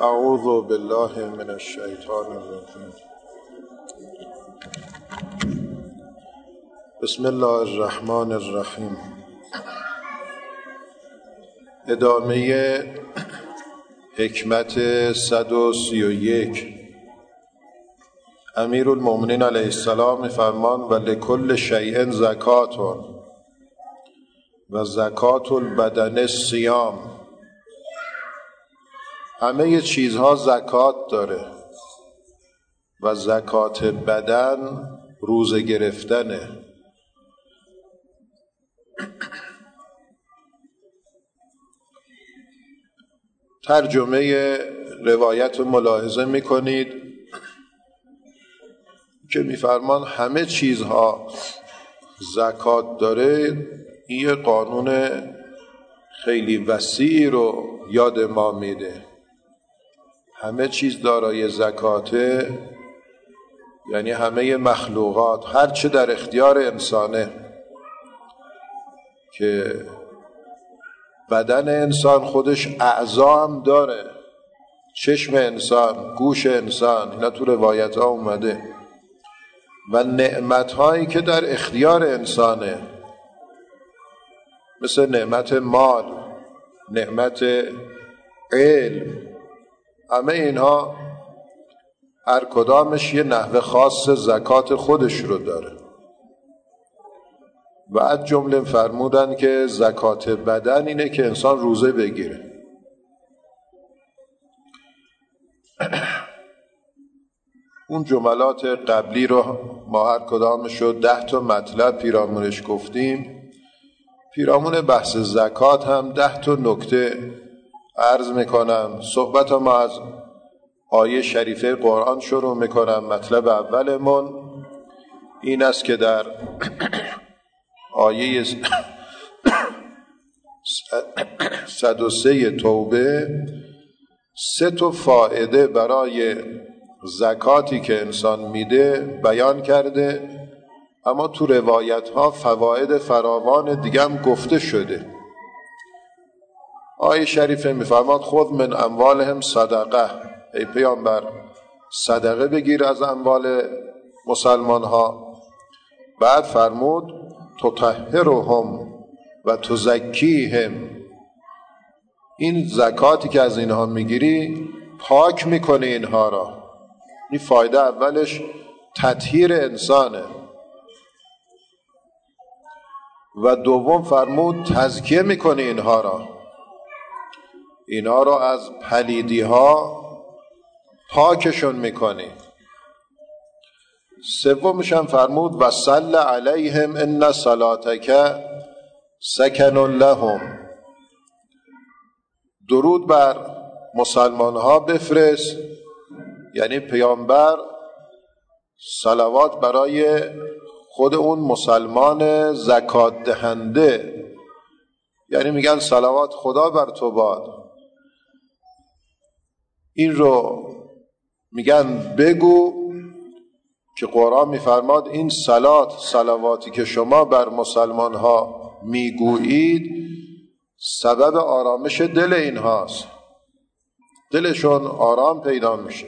اعوذ بالله من الشیطان الرجیم. بسم الله الرحمن الرحیم. ادامه حکمت 131. امیرالمؤمنین علیه السلام می‌فرمان و لکل شیء زکات و زکات البدن الصیام. همه چیزها زکات داره و زکات بدن روزه گرفتنه. ترجمه روایت رو ملاحظه میکنید که میفرمان همه چیزها زکات داره. این قانون خیلی وسیعی رو یاد ما میده. همه چیز دارای زکاته، یعنی همه مخلوقات، هر چه در اختیار انسانه که بدن انسان خودش اعضا هم داره. چشم انسان، گوش انسان، اینا تو روایت ها اومده. و نعمت هایی که در اختیار انسانه، مثل نعمت مال، نعمت علم، همه اینها هر کدامش یه نحوه خاص زکات خودش رو داره. و از جمله فرمودن که زکات بدن اینه که انسان روزه بگیره. اون جملات قبلی رو ما هر کدامش رو 10 تا مطلب پیرامونش گفتیم. پیرامون بحث زکات هم 10 تا نکته عرض میکنم. صحبت ما از آیه شریفه قرآن شروع میکنم. مطلب اولمون این است که در آیه 103 توبه 3 تا فائده برای زکاتی که انسان میده بیان کرده، اما تو روایت ها فواید فراوان دیگه هم گفته شده. آیه شریفه میفرماد خذ من اموالهم صدقه، ای پیامبر صدقه بگیر از اموال مسلمان ها. بعد فرمود تطهرهم و تزکیهم، این زکاتی که از اینها میگیری پاک میکنه اینها را. این فایده اولش تطهیر انسانه. و دوم فرمود تزکیه میکنه اینها را از پلیدی ها پاکشون میکنی. سومش هم فرمود و صل علیهم ان صلاتک سکن لهم، درود بر مسلمان ها بفرست. یعنی پیامبر صلوات برای خود اون مسلمان زکات دهنده، یعنی میگن صلوات خدا بر تو باد. این رو میگن بگو که قرآن میفرماد این صلواتی که شما بر مسلمان ها میگویید سبب آرامش دل اینهاست، دلشون آرام پیدا میشه.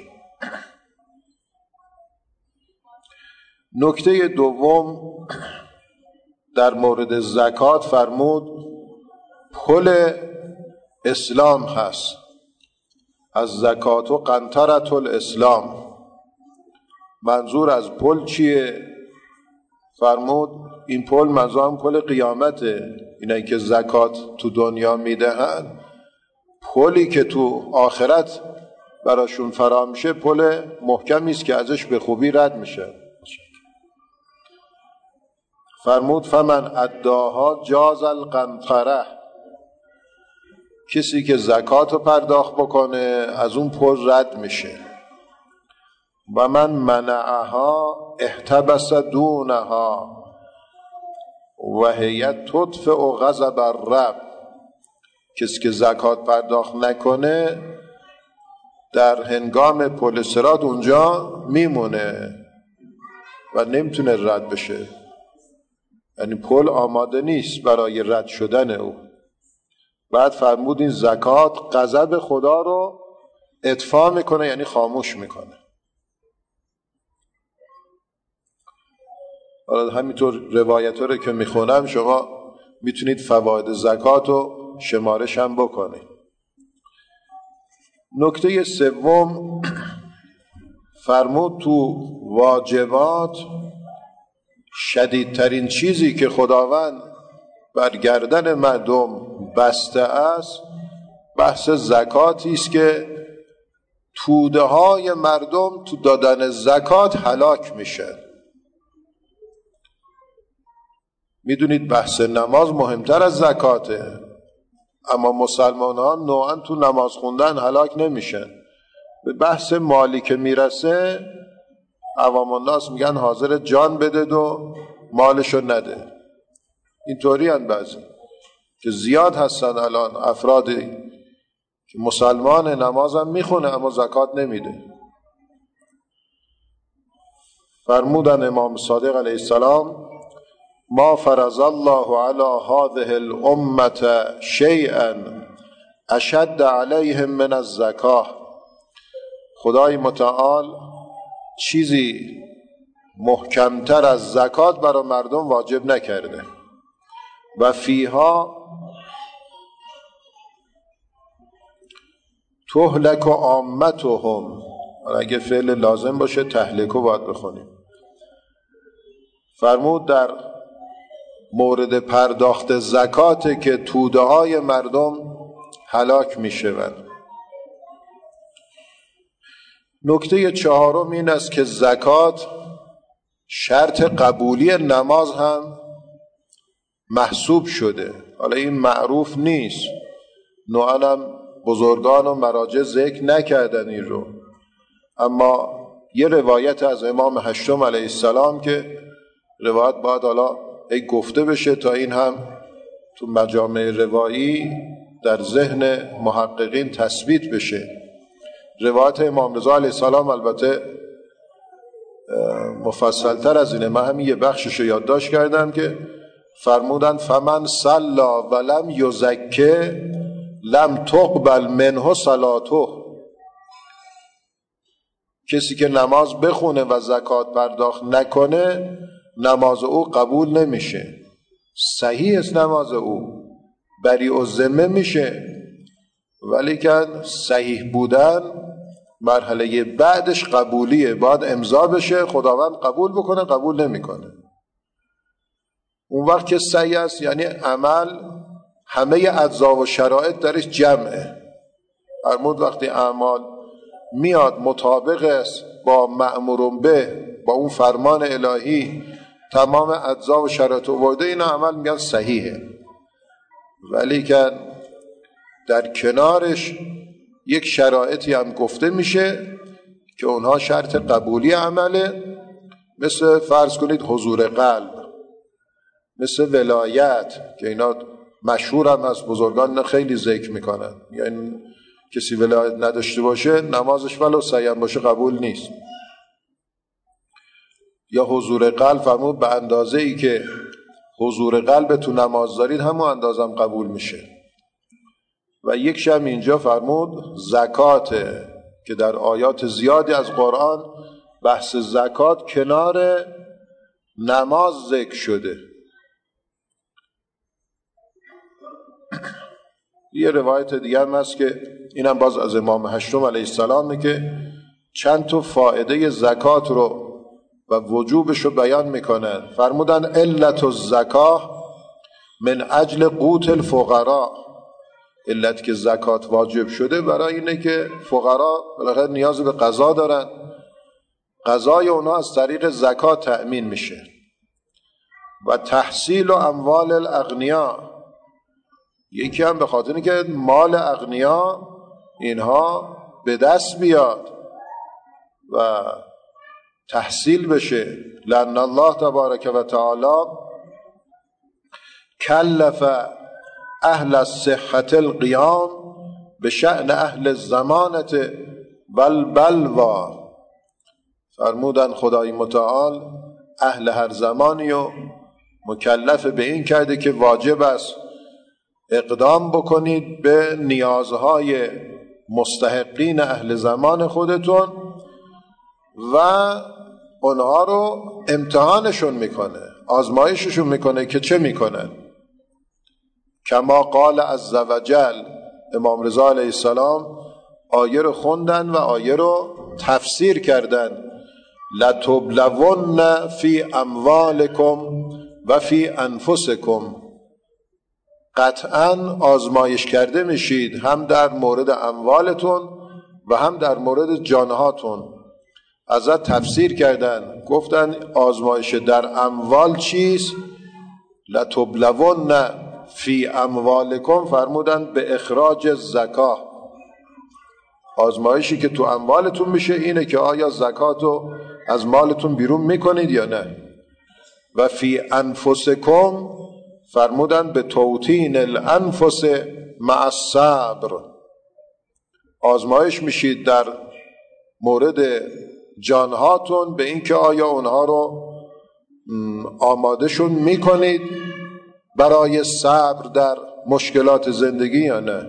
نکته دوم در مورد زکات فرمود پل اسلام هست. از زکات و قنطرة الاسلام. منظور از پل چیه؟ فرمود این پل منظور هم پل قیامته. اینایی که زکات تو دنیا میدهن، پلی که تو آخرت براشون فرا میشه پل محکمی است که ازش به خوبی رد میشه. فرمود فمن اداها جاز القنطره، کسی که زکات رو پرداخت بکنه از اون پل رد میشه. و من منعها احتبس دونها و هی تطفئ غضب الرب، کسی که زکات پرداخت نکنه در هنگام پل صراط اونجا میمونه و نمیتونه رد بشه. یعنی پل آماده نیست برای رد شدن او. بعد فرمود این زکات غضب خدا رو اطفاء میکنه یعنی خاموش میکنه. حالا همینطور روایت رو که میخونم شما میتونید فواید زکات رو شمارش هم بکنید. نکته سوم فرمود تو واجبات شدیدترین چیزی که خداوند بر گردن مردم بسته است بحث زکاتی است که توده های مردم تو دادن زکات هلاک میشن. میدونید بحث نماز مهمتر از زکاته، اما مسلمان ها نوعا تو نماز خوندن هلاک نمیشن. به بحث مالی که میرسه عوام الناس میگن حاضر جان بده و مالشو نده. اینطوری هن بعضی که زیاد هستن الان افرادی که مسلمان نماز هم میخونه اما زکات نمیده. فرمودن امام صادق علیه السلام ما فرض الله علی هذه الامه شیئا اشد علیهم من الزکاه. خدای متعال چیزی محکمتر از زکات برای مردم واجب نکرده. و فیها تهلک عامتهم، اگه فعل لازم باشه تهلکو باید بخونیم. فرمود در مورد پرداخت زکات که توده های مردم هلاک می شوند. نکته چهارم این است که زکات شرط قبولی نماز هم محسوب شده. حالا این معروف نیست، نوعا هم بزرگان و مراجع ذکر نکردن این رو، اما یه روایت از امام هشتم علیه السلام که روایت باید حالا گفته بشه تا این هم تو مجامع روایی در ذهن محققین تثبیت بشه. روایت امام رضا علیه السلام البته مفصلتر از اینه، من همین یه بخشش رو یادداشت کردم که فرمودن فمن صلی ولم یزکه لم تقبل منه صلاته. کسی که نماز بخونه و زکات پرداخت نکنه نماز او قبول نمیشه. صحیح است نماز او، بریء الذمه میشه، ولی که صحیح بودن مرحله بعدش قبولیه، باید امضا بشه، خداوند قبول بکنه، قبول نمیکنه. اون وقت که صحیح است یعنی عمل همه اجزا و شرایط درش جمعه. فرمود وقتی اعمال میاد مطابق است با مأمور به، با اون فرمان الهی، تمام اجزا و شرایط آورده، این عمل میگن صحیحه. ولی که در کنارش یک شرایطی هم گفته میشه که اونها شرط قبولی عمله، مثل فرض کنید حضور قلب، مثل ولایت که اینا مشهور هم از بزرگان خیلی ذکر میکنن، یعنی کسی ولایت نداشته باشه نمازش ولو صحیح باشه قبول نیست. یا حضور قلب، فرمود به اندازه ای که حضور قلب تو نماز دارید همون اندازم قبول میشه. و یک شم اینجا فرمود زکات که در آیات زیادی از قرآن بحث زکات کنار نماز ذکر شده. یه روایت دیگه هم هست که اینم باز از امام هشتم علیه السلامه که چند تا فائده زکات رو و وجوبش رو بیان میکنن. فرمودن علت الزکاه من اجل قوت الفقراء. علت که زکات واجب شده برای اینه که فقرا بالاخره نیاز به غذا دارن، غذای اونا از طریق زکات تأمین میشه. و تحصیل اموال الاغنیا، یکی هم به خاطر اینکه مال اغنیا اینها به دست بیاد و تحصیل بشه. لأن الله تبارک و تعالی کلف اهل الصحة القیام به شأن اهل الزمانة والبلوا. فرمودن خدای متعال اهل هر زمانی و مکلف به این کرده که واجب است اقدام بکنید به نیازهای مستحقین اهل زمان خودتون و اونها رو امتحانشون میکنه، آزمایششون میکنه که چه میکنن. کما قال عز وجل، امام رضا علیه السلام آیه رو خوندن و آیه رو تفسیر کردن. لتبلون فی اموالکم و فی انفسکم، قطعا آزمایش کرده میشید هم در مورد اموالتون و هم در مورد جانهاتون. ازت تفسیر کردن، گفتن آزمایش در اموال چیست؟ لتبلون فی اموالکم، فرمودن به اخراج زکات. آزمایشی که تو اموالتون میشه اینه که آیا زکاتو از مالتون بیرون میکنید یا نه. و فی انفسکم فرمودن به توطین الانفس مع الصبر، آزمایش میشید در مورد جانهاتون به اینکه آیا اونها رو آمادهشون میکنید برای صبر در مشکلات زندگی یا نه.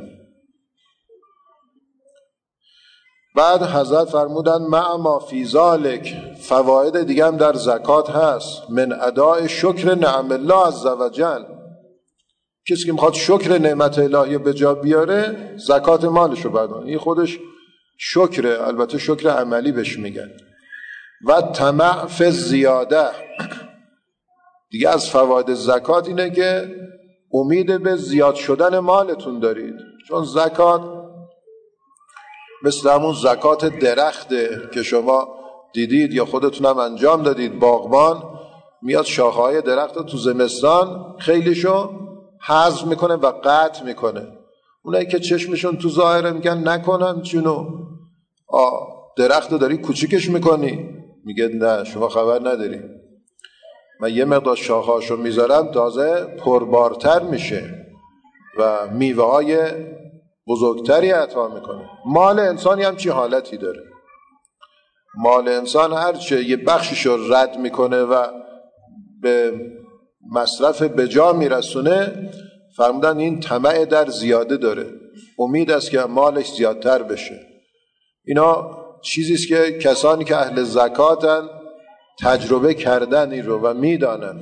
بعد حضرت فرمودن مع ما فی ذالک، فواید دیگه هم در زکات هست. من اداء شکر نعم الله عز وجل، کسی که میخواد شکر نعمت الهی به جا بیاره زکات مالش رو بدونه، این خودش شکره، البته شکر عملی بهش میگن. و طمع فی زیاده، دیگه از فواید زکات اینه که امید به زیاد شدن مالتون دارید، چون زکات مثل همون زکات درخته که شما دیدید یا خودتونم انجام دادید، باغبان میاد شاخه‌های درخت رو تو زمستان خیلیشو حذف میکنه و قطع میکنه. اونایی که چشمشون تو ظاهره میگن نکنم چونو، درخت رو داری کوچیکش میکنی، میگه نه شما خبر نداری، من یه مقدار شاخه‌هاشو میذارم تازه پربارتر میشه و میوه های بزرگتری عطا میکنه. مال انسانی هم چی حالتی داره؟ مال انسان هرچه یه بخشیشو رد میکنه و به مصرف بجا میرسونه، فرمودن این طمع در زیاده داره، امید است که مالش زیادتر بشه. اینا چیزیست که کسانی که اهل زکاتن تجربه کردن این رو و میدانن.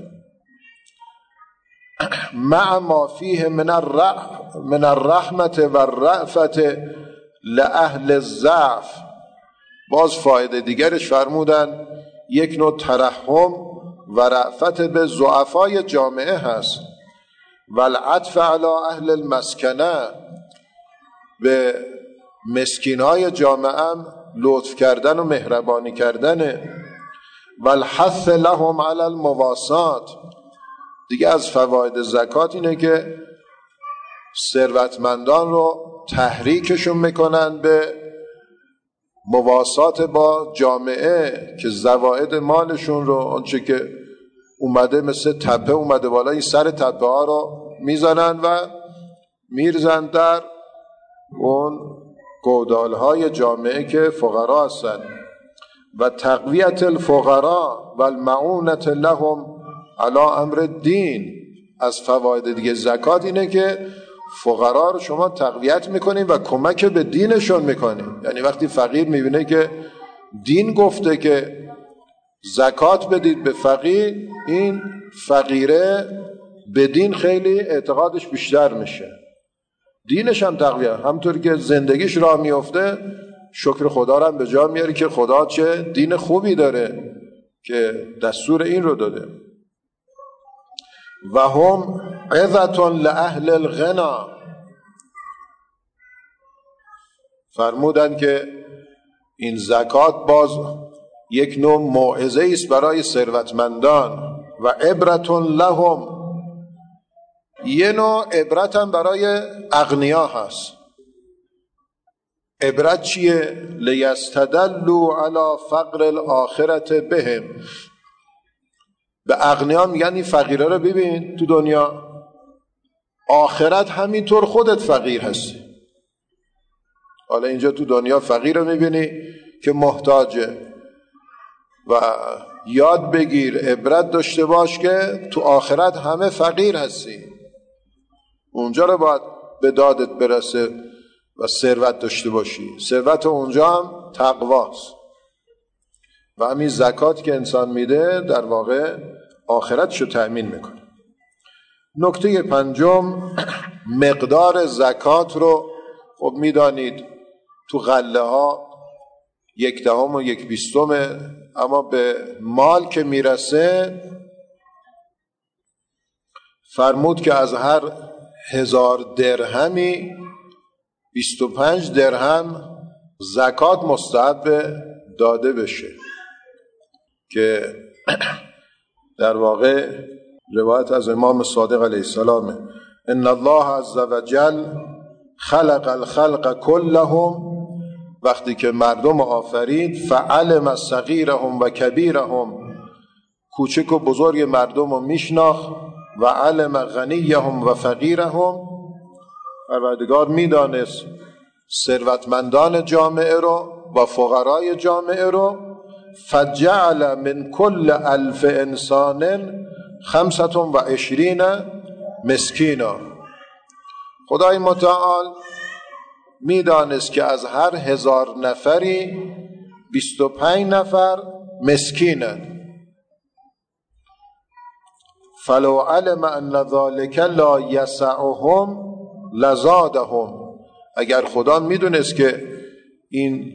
مع ما فیه من الرحمت و الرأفت لأهل الضعف، باز فایده دیگرش فرمودن یک نوع ترحم و رأفت به ضعفای جامعه هست. و العطف علی اهل المسکنه، به مسکینای جامعه هم لطف کردن و مهربانی کردن. و الحث لهم علی المواسات، دیگه از فواید زکات اینه که ثروتمندان رو تحریکشون میکنن به مواسات با جامعه که زواید مالشون رو، آنچه که اومده مثل تپه اومده بالا، این سر تپه ها رو میزنن و میرزن در اون گودال های جامعه که فقرا هستن. و تقویت الفقراء و المعونت لهم علی امر الدین، از فواید دیگه زکات اینه که فقرا رو شما تقویت میکنین و کمک به دینشون میکنین. یعنی وقتی فقیر میبینه که دین گفته که زکات بدید به فقیر، این فقیره به دین خیلی اعتقادش بیشتر میشه، دینش هم تقویت، همطور که زندگیش راه میفته شکر خدا رو هم به جا میاری که خدا چه دین خوبی داره که دستور این رو داده. و هم عظة لأهل الغنا، فرمودن که این زکات باز یک نوع موعظه است برای ثروتمندان. و عبرة لهم، یه نوع عبرت هم برای اغنیا هست. عبرت چیه؟ لیستدلوا علی فقر الاخرة بهم، به اغنیا میگن این فقیره رو ببین تو دنیا، آخرت همینطور خودت فقیر هستی. حالا اینجا تو دنیا فقیر رو میبینی که محتاجه و یاد بگیر، عبرت داشته باش که تو آخرت همه فقیر هستی، اونجا رو باید به دادت برسه. و ثروت داشته باشی. ثروت اونجا هم تقواست و همین زکات که انسان میده در واقع آخرتشو تأمین میکنه. نکته پنجم، مقدار زکات رو خب میدانید تو غله ها 1/10 و 1/20، اما به مال که میرسه فرمود که از هر 1000 درهمی 25 درهم زکات مستحب داده بشه، که در واقع روایت از امام صادق علیه السلام ان الله عز وجل خلق الخلق كلهم، وقتی که مردم آفرید فعلم صغیرهم و کبیرهم، کوچک و بزرگ مردم رو میشناخت، و علم غنیهم و فقیرهم، پروردگار میدانست ثروتمندان جامعه رو و فقرای جامعه رو. فجعل من كل 1000 انسان 25 مسکینا، خدای متعال میدانست که از هر 1000 نفری 25 نفر مسکینند. فلو علم ان ذلك لا یسعهم لزادهم، اگر خدا میدونست که این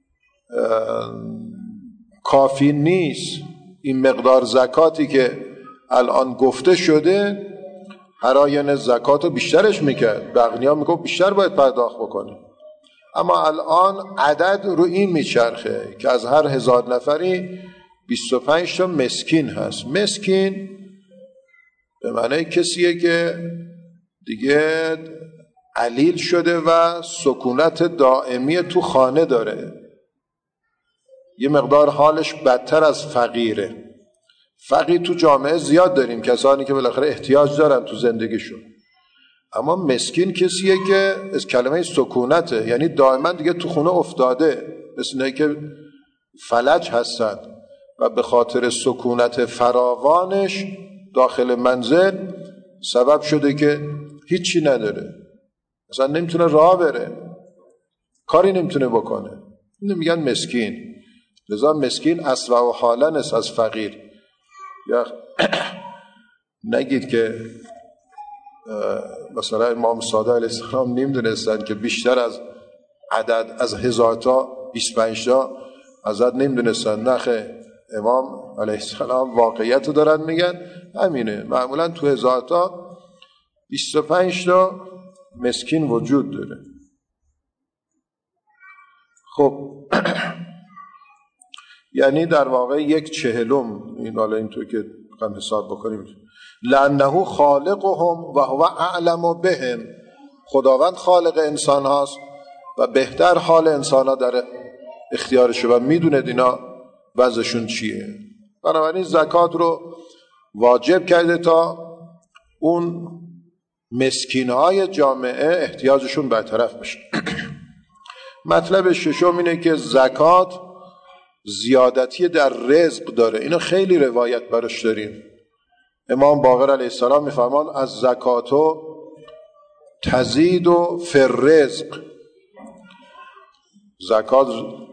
کافی نیست، این مقدار زکاتی که الان گفته شده، هر آینه زکاتو بیشترش میکرد، به اغنیا میگفت بیشتر باید پرداخت بکنه. اما الان عدد رو این میچرخه که از هر 1000 نفری 25 تا مسکین هست. مسکین به معنی کسیه که دیگه علیل شده و سکونت دائمی تو خانه داره، یه مقدار حالش بدتر از فقیره. فقیر تو جامعه زیاد داریم، کسانی که بالاخره احتیاج دارن تو زندگیشون، اما مسکین کسیه که از کلمه سکونته، یعنی دائما دیگه تو خونه افتاده، مثل اینه که فلج هستن و به خاطر سکونت فراوانش داخل منزل سبب شده که هیچی نداره، مثلا نمیتونه راه بره، کاری نمیتونه بکنه، اینو میگن مسکین. لذا مسکین اسوأ و حالا است از فقیر. یا نگید که مثلا امام صادق علیه السلام نمیدونستن که بیشتر از عدد از 1000 تا 25 تا عدد نمیدونستن. نخه امام علیه السلام واقعیت رو دارن میگن، همینه، معمولا تو 1000 تا 25 تا مسکین وجود داره. خب یعنی در واقع 1/40، این حالا اینطور که بخوام حساب بکنیم، لانه خالقهم و هو اعلم بهم، خداوند خالق انسان هاست و بهتر حال انسان ها در اختیارشه و میدونه اینا وضعشون چیه. بنابراین زکات رو واجب کرده تا اون مسکین های جامعه احتیاجشون برطرف بشه. مطلب ششم اینه که زکات زیادتی در رزق داره. اینو خیلی روایت براش داریم. امام باقر علیه السلام میفرمان از زکاتو تزید و فی الرزق، زکات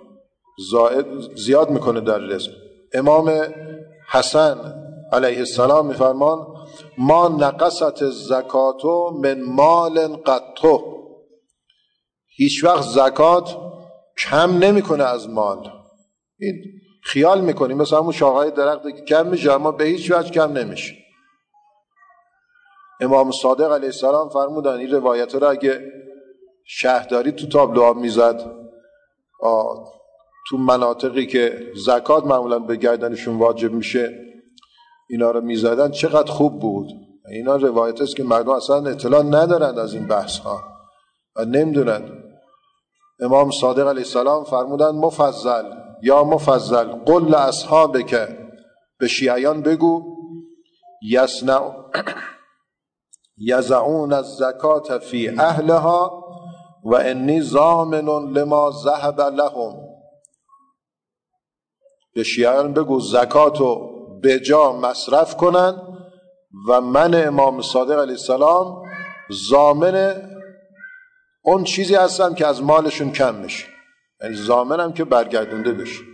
زیاد میکنه در رزق. امام حسن علیه السلام میفرمان ما نقصت الزکاتو من مال قطو، هیچ وقت زکات کم نمیکنه از مال. این خیال میکنیم مثلا همون شاخه‌های درخت که کم میشه، اما به هیچ وجه کم نمیشه. امام صادق علیه السلام فرمودن این روایت رو اگه شهرداری تو تابلوها میزد تو مناطقی که زکات معمولا به گردنشون واجب میشه اینا رو میزدن، چقدر خوب بود. اینا روایت است که مردم اصلا اطلاع ندارند از این بحث ها و نمیدونند. امام صادق علیه السلام فرمودن مفضل یا مفضل قل لاصحابک، به شیعیان بگو یزعون الزکات فی اهلها و انی ضامن لما ذهب لهم، به شیعیان بگو زکاتو به جا مصرف کنن و من امام صادق علیه السلام ضامن اون چیزی هستن که از مالشون کم میشه، یعنی ضامنم که برگردونده بشه.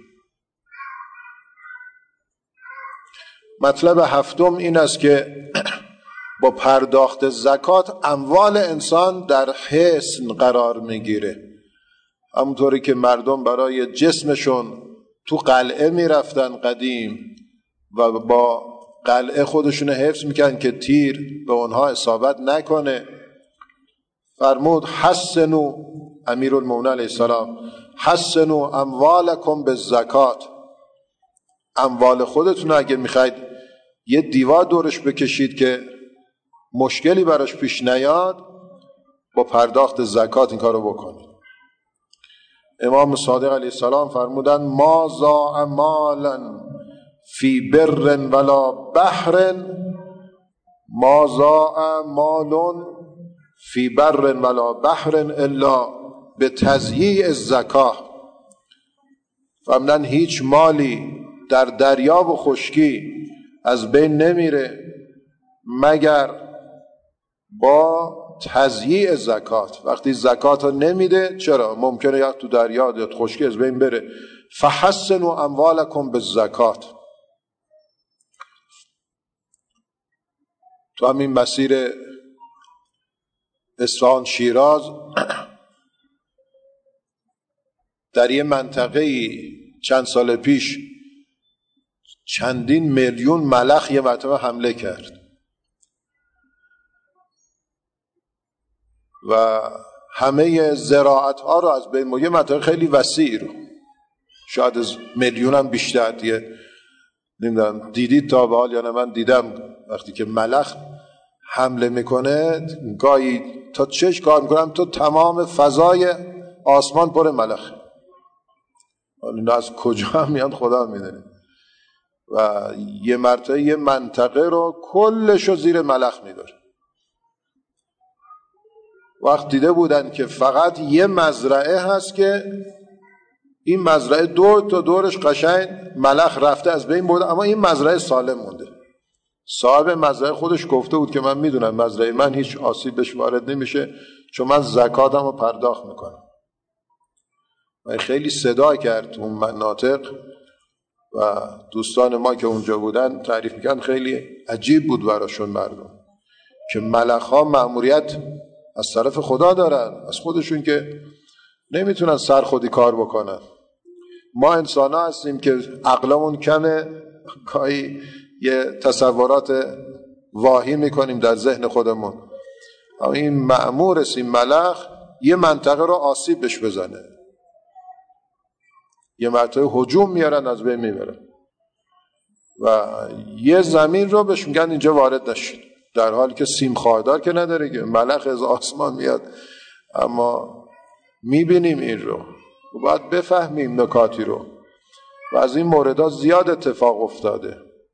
مطلب هفتم این است که با پرداخت زکات اموال انسان در حصن قرار میگیره. همونطوری که مردم برای جسمشون تو قلعه میرفتن قدیم و با قلعه خودشون حفظ میکنن که تیر به اونها اصابت نکنه، فرمود حسنوا، امیرالمومنین علیه السلام، حسنوا اموالکم بالزکات، اموال خودتون اگه میخواید یه دیوار دورش بکشید که مشکلی براش پیش نیاد، با پرداخت زکات این کارو بکنید. امام صادق علیه السلام فرمودن ما ضاع مالا فی بر ولا بحر، ما ضاع مال فی بر ولا بحر الا به تضییع الزکاه. فرمودن هیچ مالی در دریا و خشکی از بین نمیره مگر با تضییع زکات. وقتی زکات رو نمیده، چرا؟ ممکنه یا تو دریا یا تو خشکی از بین بره. فحسنوا اموالکم بالزکات. تو همین مسیر اصفهان شیراز در یه منطقه‌ای چند سال پیش چندین میلیون ملخ یه مرتبه حمله کرد و همه زراعت ها رو از بین، یه منطقه خیلی وسیع رو، شاید از میلیون هم بیشتر، دیگه نمیدونم دیدید تا به حال یا نه. من دیدم وقتی که ملخ حمله میکنه گاهی تا چش کار میکنم تو تمام فضای آسمان پر ملخ، اینا از کجا هم میان خدا میدونه. و یه مرتبه یه منطقه رو کلش رو زیر ملخ میبره. وقت دیده بودن که فقط یه مزرعه هست که این مزرعه دور تا دورش قشنگ ملخ رفته از بین برده، اما این مزرعه سالم مونده. صاحب مزرعه خودش گفته بود که من میدونم مزرعه من هیچ آسیب بهش وارد نمیشه چون من زکاتم رو پرداخت میکنم. و خیلی صدا کرد اون مناطق و دوستان ما که اونجا بودن تعریف میکنن خیلی عجیب بود براشون مردم که ملخ ها مأموریت از طرف خدا دارن، از خودشون که نمیتونن سر خودی کار بکنن. ما انسان ها هستیم که عقلمون کمه، گاهی یه تصورات واهی میکنیم در ذهن خودمون. اما این مأمور است این ملخ یه منطقه رو آسیب بش بزنه، یه مرتبه هجوم میارن از بین میبرن و یه زمین رو بهش میگن اینجا وارد نشید، در حالی که سیم خاردار که نداره که ملخ از آسمان میاد. اما میبینیم این رو و باید بفهمیم نکاتی رو و از این موردها زیاد اتفاق افتاده.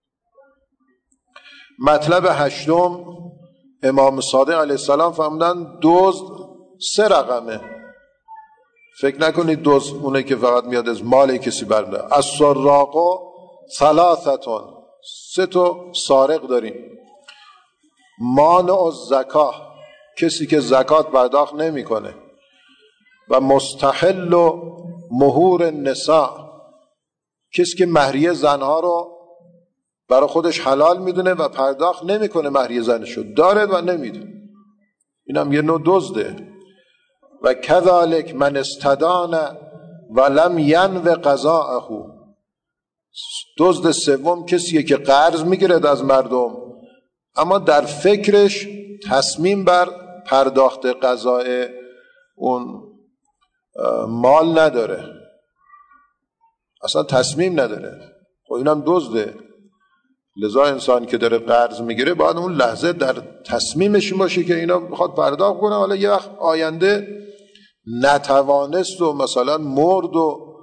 مطلب هشتم، امام صادق علیه السلام فرمودن دزد 3 رقمه. فکر نکنید دزد اونه که فقط میاد از مال کسی برمی‌داره. السراق 3، 3 تا سارق داریم. مانع الزکاه، کسی که زکات پرداخت نمیکنه، و مستحل و مهور النساء، کسی که مهریه زنها رو برای خودش حلال میدونه و پرداخت نمیکنه، مهریه زنشو داره و نمیده، اینم یه نوع دزده. و کذالک من استدان ولم ینو قضاءه، دزد سوم کسیه که قرض میگیره از مردم اما در فکرش تصمیم بر پرداخت قضاء اون مال نداره، اصلا تصمیم نداره، خب اینم دزده. لذا انسان که داره قرض میگیره باید اون لحظه در تصمیمش باشه که اینا بخواد پرداخت کنه، حالا یه وقت آینده نتوانست و مثلا مرد و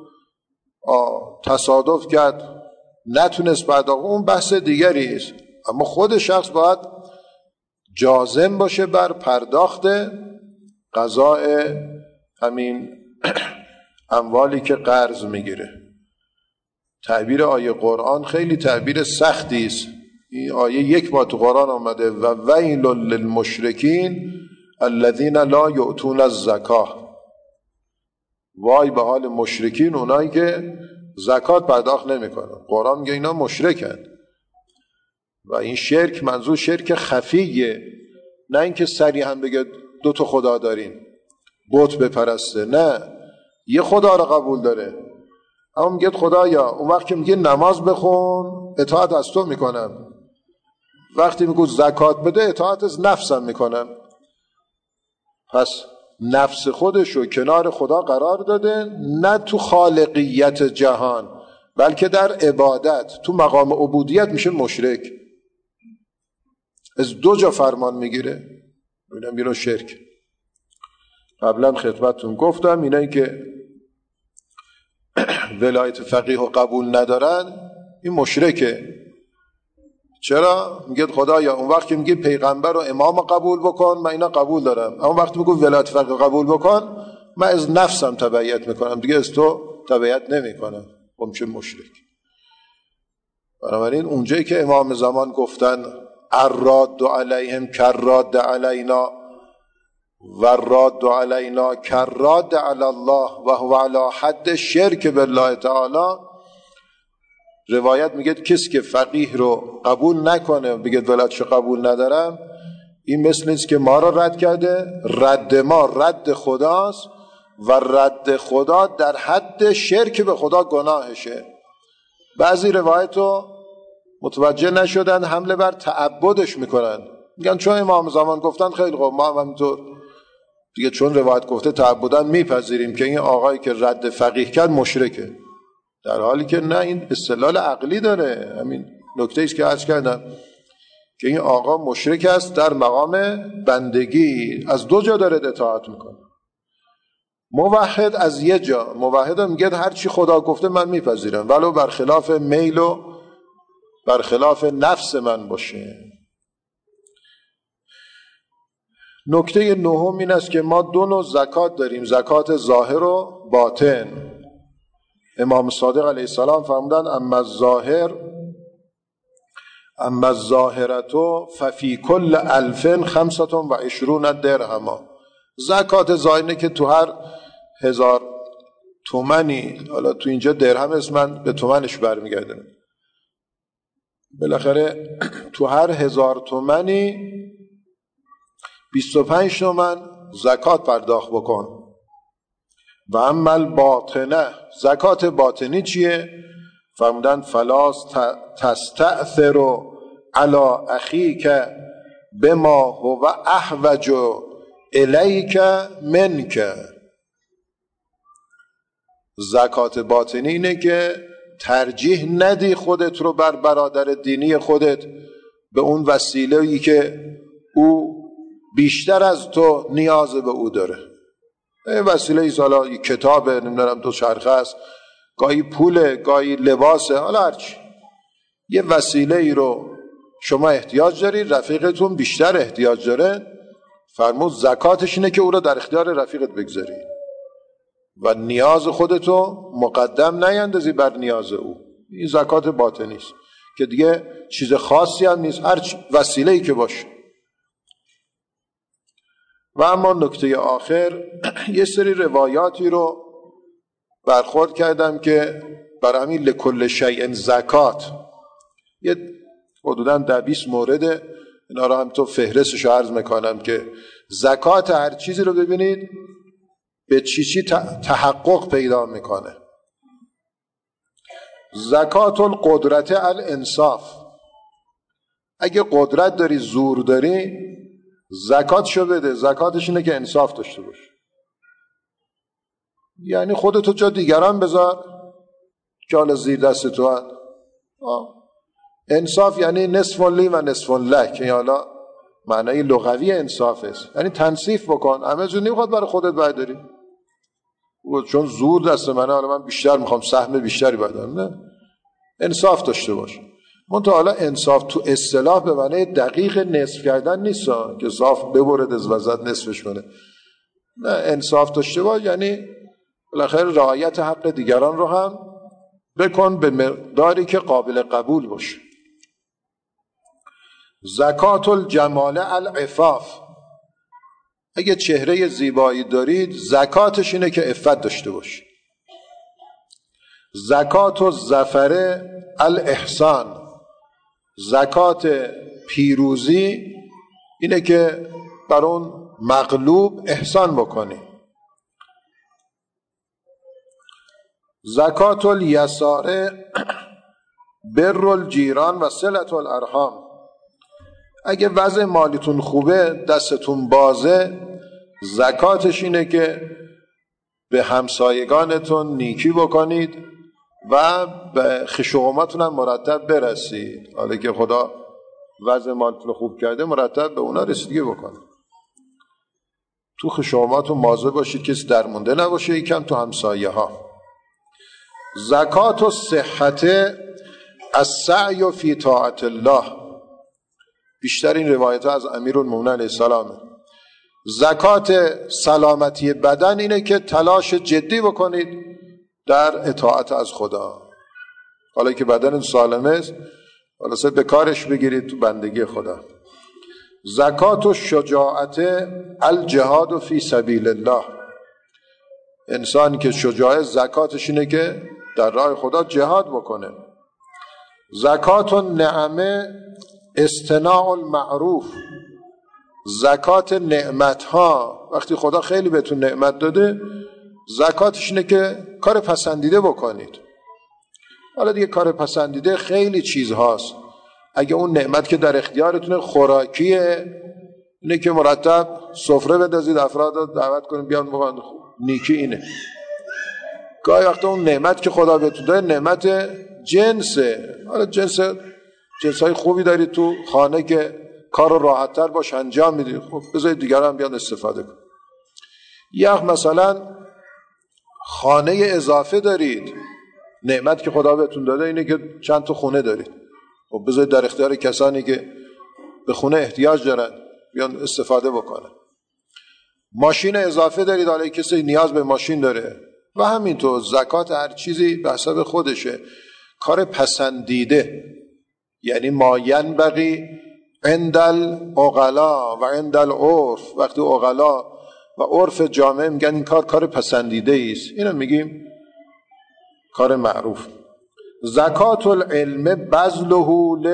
تصادف کرد نتونست پرداخت، اون بحث دیگری است. اما خود شخص باید جازم باشه بر پرداخت قضاء همین اموالی که قرض میگیره. تعبیر آیه قرآن خیلی تعبیر سختی است. این آیه 1 بار تو قرآن آمده و ویل للمشرکین الذین لا یؤتون الزکاه. وای به حال مشرکین، اونایی که زکات پرداخت نمیکنن. قرآن میگه اینا مشرکن. و این شرک منظور شرک خفیه، نه اینکه صریحا بگه دو تا خدا داریم بت بپرسته، نه، یه خدا رو قبول داره. اما میگه خدایا اون وقت که میگه نماز بخون اطاعت از تو میکنم، وقتی میگه زکات بده اطاعت از نفسم میکنم. پس نفس خودشو کنار خدا قرار داده، نه تو خالقیت جهان بلکه در عبادت، تو مقام عبودیت میشه مشرک. از دو جا فرمان میگیره. ببینم اینو شرک. قبلا خدمتتون گفتم اینایی که ولایت فقیه رو قبول ندارن این مشرکه. چرا؟ میگه خدایا اون وقت که میگه پیغمبر و امام قبول بکن من اینا قبول دارم، اما وقتی میگه ولایت فقیه قبول بکن من از نفسم تبعیت میکنم، دیگه از تو تبعیت نمیکنم. خب میشه مشرک. بنابراین اونجایی که امام زمان گفتن الراد علیهم کراد علینا و الراد علینا کراد علی الله و هو علی حد شرک بالله تعالی، روایت میگه کسی که فقیه رو قبول نکنه بگه ولایتشو قبول ندارم، این مثل نیست که ما رو رد کرده. رد ما رد خداست و رد خدا در حد شرک به خدا گناهشه. بعضی روایت رو متوجه نشدن حمله بر تعبدش میکنن، میگن چون امام زمان گفتن خیلی خوب ما هم همینطور دیگه، چون روایت گفته تعبدن میپذیریم که این آقایی که رد فقیه کرد مشرکه، در حالی که نه، این استدلال عقلی داره. همین نکته ایست که عرض کردم که این آقا مشرک است در مقام بندگی، از دو جا داره اطاعت میکنه. موحد از یه جا، موحد میگه هر چی خدا گفته من میپذیرم ولو برخلاف میل و برخلاف نفس من باشه. نکته نهم این است که ما دو نوع زکات داریم، زکات ظاهر و باطن. امام صادق علیه السلام فرمودن اما الظاهرتو ففی کل 1025 درهما. زکات ظاهر که تو هر 1000 تومنی، حالا تو اینجا درهم اسمن به تومنش برمیگرده، بالاخره تو هر 1000 تومنی 25 تومن زکات پرداخت بکن. و اما الباطنه، زکات باطنی چیه؟ فرمودن فلاس تستأثر علی اخیک بما هو احوج الیک منک. زکات باطنی اینه که ترجیح ندی خودت رو بر برادر دینی خودت به اون وسیله‌ای که او بیشتر از تو نیاز به او داره. وسیله ایست، حالا کتابه، نمیدونم دو چرخه است، گاهی پوله، گاهی لباسه، حالا هرچی. یه وسیله ای رو شما احتیاج داری، رفیقتون بیشتر احتیاج داره، فرمود زکاتش اینه که او رو در اختیار رفیقت بگذاری و نیاز خودتو مقدم نیندازی بر نیاز او. این زکات باطنی است که دیگه چیز خاصی هم نیست، هر وسیله ای که باشه. و اما نکته آخر، یه سری روایاتی رو برخورد کردم که برای همین لکل شیء زکات، یه حدوداً 20 مورد، اینا رو هم تو فهرستش عرض میکنم که زکات هر چیزی رو ببینید به چی تحقق پیدا میکنه. زکات القدرت الانصاف، اگه قدرت داری، زور داری، زکاتشو بده. زکاتش اینه که انصاف داشته باشه، یعنی خودتو جا دیگران بذار که حالا زیر دست تو هست. انصاف یعنی نصف لی و نصف لک، یعنی حالا معنی لغوی انصاف است، یعنی تنصیف بکن. همه جو نمیخواد برای خودت برداری، چون زور دست منه حالا من بیشتر میخوام سهم بیشتری بدم. نه، انصاف داشته باش. منتها حالا انصاف تو اصطلاح به معنی دقیق نصف کردن نیست که صاف ببرد از وسط نصفش کنه. نه، انصاف داشته باش یعنی بالاخره رعایت حق دیگران رو هم بکن به مقداری که قابل قبول باشه. زکات الجمال العفاف، اگه چهره زیبایی دارید زکاتش اینه که عفت داشته باشید. زکات الظفر الاحسان، زکات پیروزی اینه که بر اون مغلوب احسان بکنی. زکات الیسار بر الجیران و صلة الارحام، اگه وضع مالیتون خوبه، دستتون بازه، زکاتش اینه که به همسایگانتون نیکی بکنید و به خشوماتون هم مرتب برسید. حالا که خدا وضع مالیتون خوب کرده، مرتب به اونا رسیدگی بکنید. تو خشوماتون مواظب باشید کسی درمونده نباشه، یکم تو همسایه ها. زکات الصحت السعی فی طاعت الله، بیشتر این روایت ها از امیرالمومنین علیه السلام. زکات سلامتی بدن اینه که تلاش جدی بکنید در اطاعت از خدا. حالا که بدن سالم است، حالا به کارش بگیرید تو بندگی خدا. زکات الشجاعت الجهاد فی سبیل الله، انسان که شجاع زکاتش اینه که در راه خدا جهاد بکنه. زکات النعمه اصطناع المعروف، زکات نعمت ها، وقتی خدا خیلی بهتون نعمت داده، زکاتش اینه که کار پسندیده بکنید. حالا دیگه کار پسندیده خیلی چیز هاست. اگه اون نعمت که در اختیارتونه خوراکیه، اینه که مرتب سفره بندازید، افراد رو دعوت کنید بیان بخورن. نیکی اینه. گاهی وقتا اون نعمت که خدا بهتون داده نعمت جنسه. حالا جنسای خوبی دارید تو خانه که کار راحت‌تر باش انجام میدید، خب بذارید دیگران هم بیان استفاده کن. یا مثلا خانه اضافه دارید، نعمت که خدا بهتون داده اینه که چند تا خونه دارید، خب بذارید در اختیار کسانی که به خونه احتیاج دارن بیان استفاده بکنن. ماشین اضافه دارید، حالا کسی نیاز به ماشین داره. و همینطور زکات هر چیزی به حسب خودشه. کار پسندیده یعنی ما ینبغی عند العقلا و عند العرف، وقتی عقلا و عرف جامعه میگن این کار پسندیده است، اینو میگیم کار معروف. زکات العلم بذله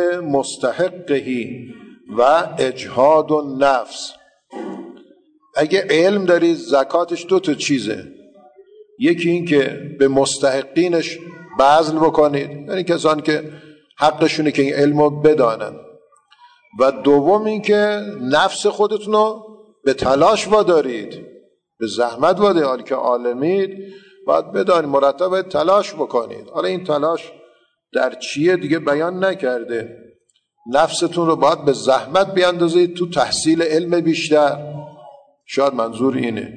لمستحقه و اجهاد النفس، اگه علم دارید زکاتش دو تا چیزه. یکی این که به مستحقینش بذل بکنید، یعنی کسانی که حقشونه که این علمو بدانن، و دوم این که نفس خودتونو به تلاش وادارید، به زحمت وادارید. حالی که عالمید باید بدانید مرتب باید تلاش بکنید. حالا این تلاش در چیه دیگه بیان نکرده. نفستون رو باید به زحمت بیاندازید تو تحصیل علم بیشتر، شاید منظور اینه،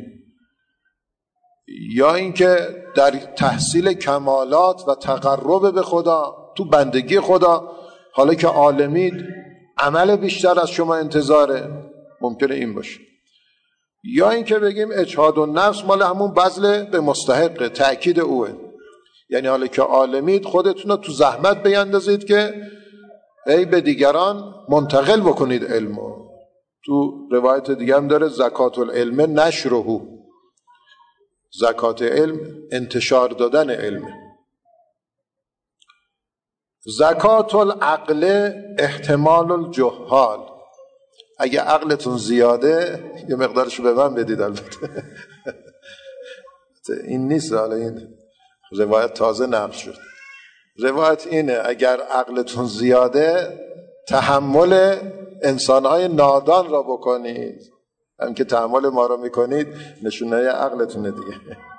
یا اینکه در تحصیل کمالات و تقرب به خدا تو بندگی خدا. حالا که عالمید عمل بیشتر از شما انتظاره، ممکنه این باشه. یا اینکه بگیم اجهاد النفس مال همون بذل به مستحق، تأکید اوه. یعنی حالا که عالمید خودتون رو تو زحمت بیاندازید که ای به دیگران منتقل بکنید علمو. تو روایت دیگه هم داره زکات العلم نشره، زکات علم انتشار دادن علم. زکات العقل احتمال الجهال، اگه عقلتون زیاده یه مقدارشو به من بدید. البته این نیست، حالا این روایت تازه نقل شد. روایت اینه اگر عقلتون زیاده تحمل انسانهای نادان را بکنید. هم که تحمل ما را میکنید نشونه عقلتونه دیگه.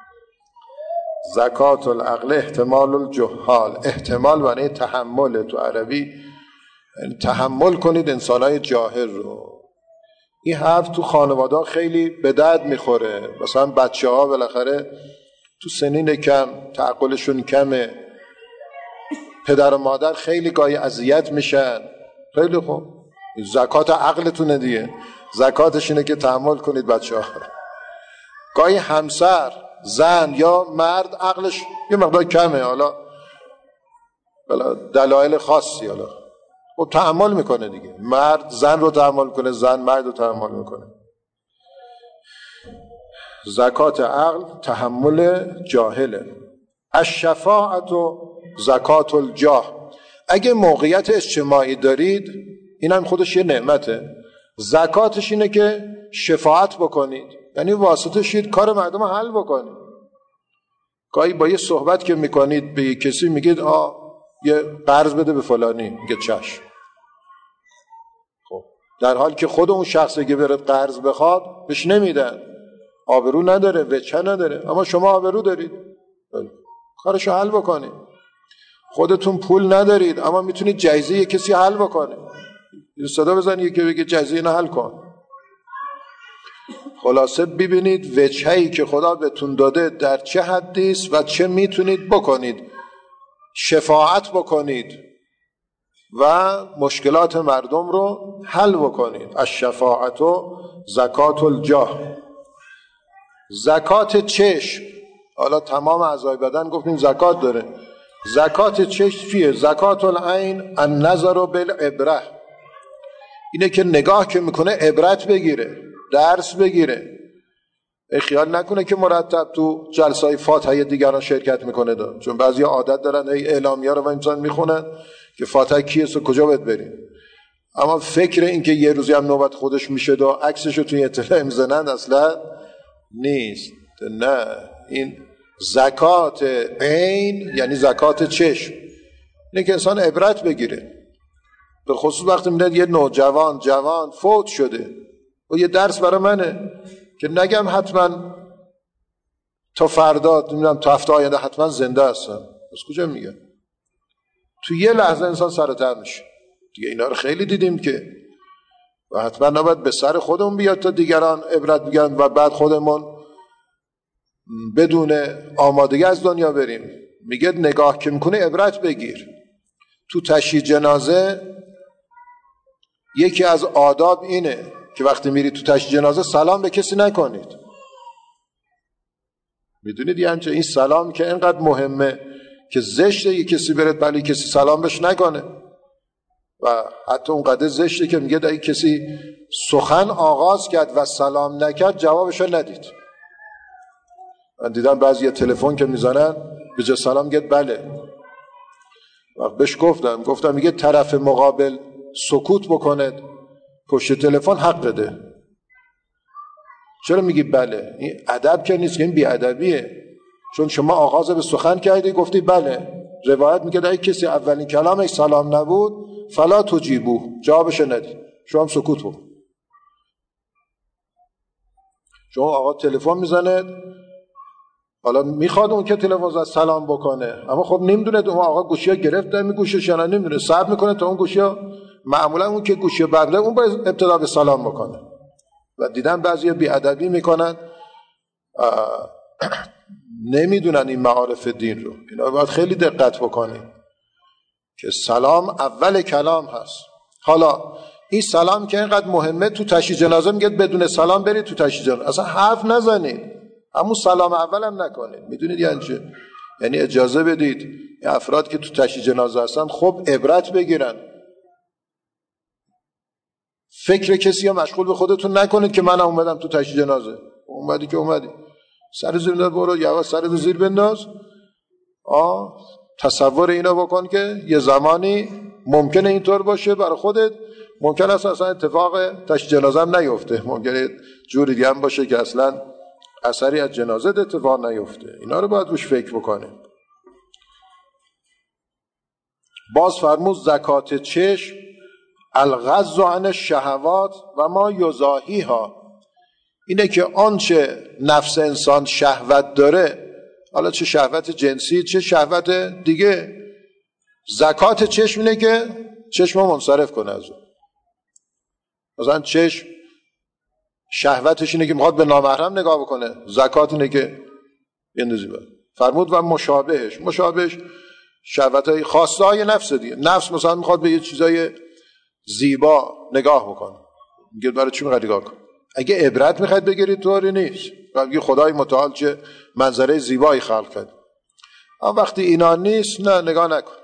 زکات العقل احتمال الجهال، احتمال معنی تحمل تو عربی، یعنی تحمل کنید انسانهای جاهل رو. این حرف تو خانواده خیلی به درد میخوره. مثلا بچه ها بالاخره تو سنین کم تعقلشون کمه، پدر و مادر خیلی گاهی اذیت میشن. خیلی خوب، زکات عقلتونه دیگه، زکاتش اینه که تحمل کنید بچه ها. گاهی همسر، زن یا مرد عقلش یه مقدار کمه، حالا دلایل خاصی، حالا خب تحمل میکنه دیگه. مرد زن رو تحمل کنه، زن مرد رو تحمل میکنه. زکات عقل تحمل جاهله. الشفاعت و زکات الجاه. اگه موقعیت اجتماعی دارید، این هم خودش یه نعمته. زکاتش اینه که شفاعت بکنید، یعنی واسطه شید کار مردم حل بکنید. گاهی با یه صحبت که میکنید به کسی میگید یه قرض بده به فلانی، میگه چشم. خب در حالی که خود اون شخصی که برد قرض بخواد بهش نمیدن، آبرو نداره، وجه نداره، اما شما آبرو دارید، کارشو حل بکنید. خودتون پول ندارید اما میتونید جایزه یه کسی حل بکنه، صدا بزنید که بگه جایزه اینو حل کن. خلاصه ببینید وجهی که خدا بهتون داده در چه حدی است و چه میتونید بکنید، شفاعت بکنید و مشکلات مردم رو حل بکنید. الشفاعت و زکات الجاه. زکات چشم، حالا تمام اعضای بدن گفتیم زکات داره. زکات چشم چیه؟ زکات العین النظر بالعبره، اینه که نگاه که میکنه عبرت بگیره، درس بگیره. خیال نکنه که مرتب تو جلسای فاتحه دیگران شرکت میکنه چون بعضی عادت دارن اعلامیه رو انسان میخونن که فاتحه کیست و کجا باید بریم، اما فکر این که یه روزی هم نوبت خودش میشه و عکسش رو توی اطلاع میزنند اصلا نیست. نه، این زکات عین یعنی زکات چشم، اینه که انسان عبرت بگیره. به خصوص وقتی میدید یه نوجوان جوان فوت شده و یه درس برای منه که نگم حتما تا فردا، نمیدونم تا هفته آینده حتما زنده هستم، از کجا میگم؟ تو یه لحظه انسان سرتر میشه دیگه. اینا رو خیلی دیدیم که و حتما نباید به سر خودمون بیاد تا دیگران عبرت بگن و بعد خودمون بدون آمادگی از دنیا بریم. میگه نگاه که میکنه عبرت بگیر. تو تشییع جنازه یکی از آداب اینه که وقتی میری تو تشییع جنازه سلام به کسی نکنید. میدونید یعنی این سلام که اینقدر مهمه که زشته یه کسی برد ولی کسی سلام بهش نکنه، و حتی اونقدر زشته که میگه اگه کسی سخن آغاز کرد و سلام نکرد جوابشو ندید. من دیدم بعضی تلفن که میزنن به جای سلام میگه بله، و بهش گفتم میگه طرف مقابل سکوت بکنه پشت تلفن حق ده. چرا میگی بله؟ این ادب که نیست، این بی‌ادبیه. چون شما آغاز به سخن کردی گفتی بله. روایت میگه اگه کسی اولین کلامش سلام نبود فلا تجیبو، جوابش ندید، شما هم سکوت بکن. شما آقا تلفن میزنه، حالا میخواد اون که تلفن زد سلام بکنه، اما خب نمیدونه اون آقا گوشیو گرفته میگوشش یا نمیدونه، صبر میکنه تا اون گوشیو، معمولا اون که گوشیو بغله اون باید ابتدا به سلام بکنه. و دیدن بعضی بی‌ادبی میکنن، نمیدونن این معارف دین رو. اینا باید خیلی دقت بکنیم که سلام اول کلام هست. حالا این سلام که اینقدر مهمه، تو تشییع جنازه میگه بدون سلام برید تو تشییع جنازه، اصلا حرف نزنید، همون سلام اول هم نکنید. میدونید یعنی چه؟ یعنی اجازه بدید این افراد که تو تشییع جنازه هستن خب عبرت بگیرن. فکر کسی رو مشغول به خودتون نکنید که من اومدم تو تشییع جنازه. اومدی که اومدی، سر زیر بنداز، برو یواش سر زیر بنداز. تصور اینو بکن که یه زمانی ممکنه اینطور باشه برای خودت، ممکن است اصلا اتفاق تشییع جنازه هم نیفته، ممکنه جوری دیگه هم باشه که اصلا اثری از جنازه اتفاق نیفته. اینا رو باید روش فکر بکنیم. باز فرمود زکات چشم الغض عن الشهوات و ما یضاهیها، اینه که آنچه نفس انسان شهوت داره، حالا چه شهوت جنسی چه شهوت دیگه، زکات چشم اینه که چشم منصرف کنه از اون. مثلا چشم شهوتش اینه که میخواد به نامحرم نگاه بکنه، زکات اینه که بندازی بره. فرمود و مشابهش شهوتای خاصه های نفس دیگه. نفس مثلا میخواد به یه چیزای زیبا نگاه بکنه، میگه برای چی میخواد نگاه کنه؟ اگه عبرت میخواید بگیرید طوری نیست، میگه خدای متعال چه منظره زیبایی خلق کرد. اما وقتی اینا نیست، نه نگاه نکنید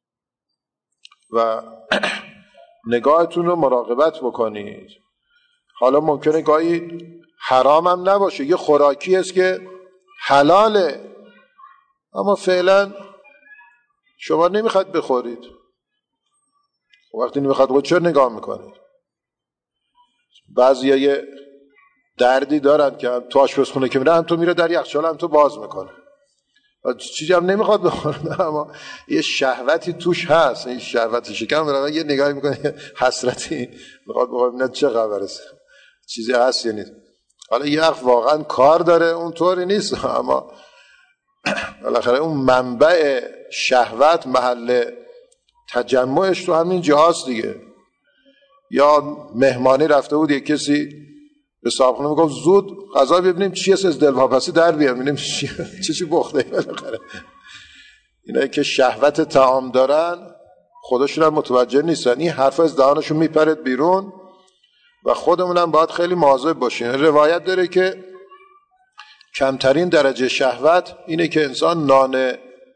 و نگاهتون رو مراقبت بکنید. حالا ممکنه گاهی حرام هم نباشه، یه خوراکی است که حلاله، اما فعلا شما نمیخواد بخورید. وقتی نمیخواد خود چرا نگاه میکنید؟ بعضیا یه دردی دارن که هم تو آشپزخونه که میره، هم تو میره در یخچال هم تو باز میکنه، چیزی هم نمیخواد بخوره، اما یه شهوتی توش هست، این شهوت شکم برای یه نگاهی میکنه، حسرتی میخواد بخوره، نه چه خبره، چیزی هست یا نیست. حالا یه وقت واقعا کار داره، اونطوری نیست، اما بالاخره اون منبع شهوت محل تجمعش تو همین جاست دیگه. یا مهمانی رفته بود یک کسی به صاحبخونه میگفت زود غذا ببینیم چی هست، از دلواپسی در بیام ببینیم چی بخته. بالاخره اینایی که شهوت طعام دارن خودشون هم متوجه نیستن، این حرف از دهانشون میپرد بیرون و خودمونم باید خیلی مواظب باشیم. روایت داره که کمترین درجه شهوت اینه که انسان نان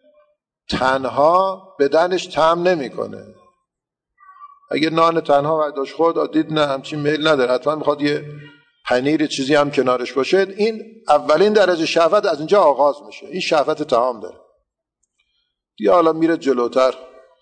تنها بدنش طعم نمیکنه. اگه نان تنها برداشت خود دید نه همچین میل نداره، حتما میخواد یه پنیر چیزی هم کنارش باشه، این اولین درجه شهوت از اینجا آغاز میشه، این شهوت طعام داره. دیگه حالا میره جلوتر.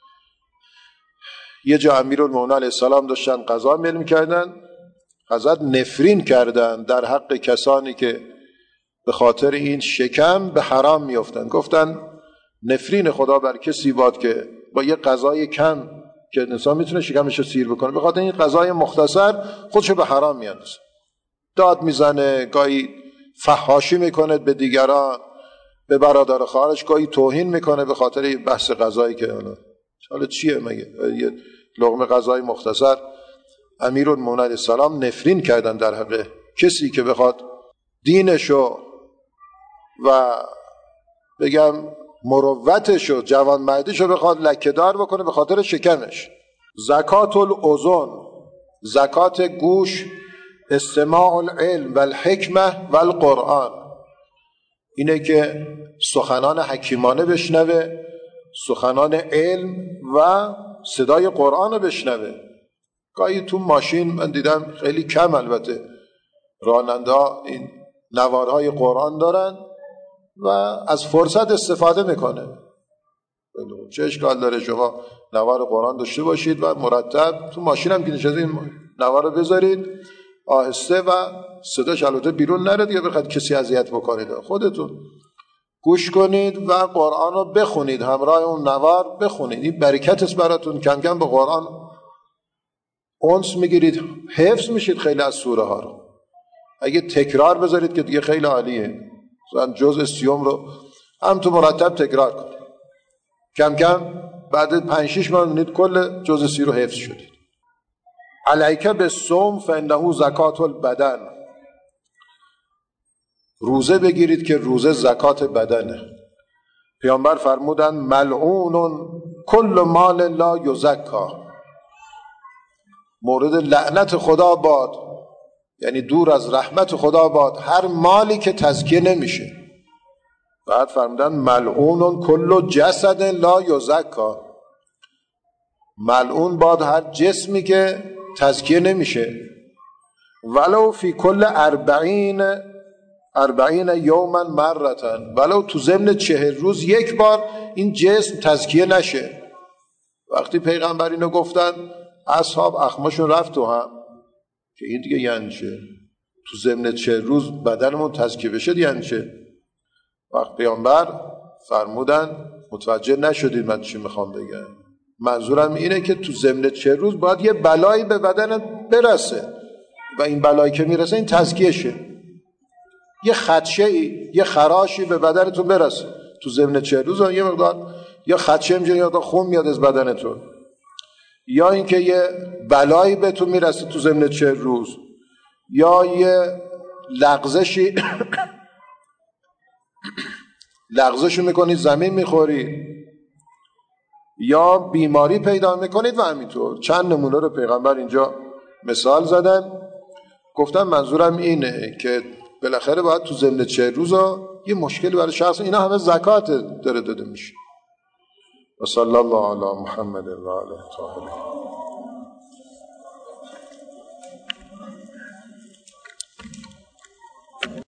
یه جا امیرالمومنین علیه السلام داشتن غذا میل میکردن، حضرت نفرین کردن در حق کسانی که به خاطر این شکم به حرام میافتن. گفتن نفرین خدا بر کسی باد که با یه غذای کم که انسان میتونه شکمش رو سیر بکنه، به خاطر این غذای مختصر خودشو به حرام میاندازه، داد میزنه، گاهی فحاشی میکنه به دیگران، به برادر خواهرش گاهی توهین میکنه به خاطر بحث غذایی که حالا چیه مگه یه لقمه غذای مختصر. امیرالمومنین علیه السلام نفرین کردن در حق کسی که بخواد دینشو و بگم مروتشو جوانمردیشو بخواد لکه‌دار بکنه به خاطر شکمش. زکات الاذن، زکات گوش، استماع العلم و الحکمه و القرآن، اینه که سخنان حکیمانه بشنوه، سخنان علم و صدای قرآن بشنوه. گاهی تو ماشین من دیدم خیلی کم، البته راننده ها این نوارهای قرآن دارن و از فرصت استفاده میکنه. چه اشکال داره شما نوار قرآن داشته باشید و مرتب تو ماشین هم که نشستید نوار رو بذارید آهسته و صداش البته بیرون نره دیگه، بخواد کسی اذیت بکنید، خودتون گوش کنید و قرآن رو بخونید، همراه اون نوار بخونید، این برکت است براتون. کم کم به قرآن انس میگیرید، حفظ میشید خیلی از سوره ها رو. اگه تکرار بذارید که دیگه خیلی عالیه، مثلا جزء 30 رو هم تو مرتب تکرار کنید، کم کم بعد 5-6 ماه میبینید کل جزء 30 رو حفظ شدید. علیک بالصوم فانه زکات البدن، روزه بگیرید که روزه زکات بدنه. پیامبر فرمودن ملعون کل مال لا یزکا، مورد لعنت خدا باد، یعنی دور از رحمت خدا باد، هر مالی که تزکیه نمیشه. بعد فرمودن ملعون کل جسد لا یزکا، ملعون باد هر جسمی که تزکیه نمیشه. ولو فی کل 40 یوما مرتن، ولو تو ضمن 40 روز یک بار این جسم تزکیه نشه. وقتی پیغمبر اینو گفتن اصحاب اخماشون رفت تو هم که این دیگه یعنی چه؟ تو ضمن 40 روز بدنمون تزکیه بشه یعنی چه؟ وقت پیغمبر فرمودن متوجه نشدید من چی میخوام بگم، منظورم اینه که تو ضمن 40 روز باید یه بلایی به بدن برسه و این بلایی که میرسه این تزکیه شه، یه خدشه‌ای یه خراشی به بدنتون برسه تو ضمن 40 روز، یه مقدار یا خدشه اینجوری یا خون میاد از بدنتون، یا اینکه یه بلایی بهتون میرسه تو ضمن 40 روز، یا یه لغزشی لغزشو میکنید زمین میخورید، یا بیماری پیدا میکنید و همینطور. چند نمونه رو پیغمبر اینجا مثال زدن، گفتم منظورم اینه که بالاخره باید تو ضمن 40 روزا یه مشکلی برای شخص، اینا همه زکات داره داده میشه. و صلی الله علی محمد و آله الطاهرین.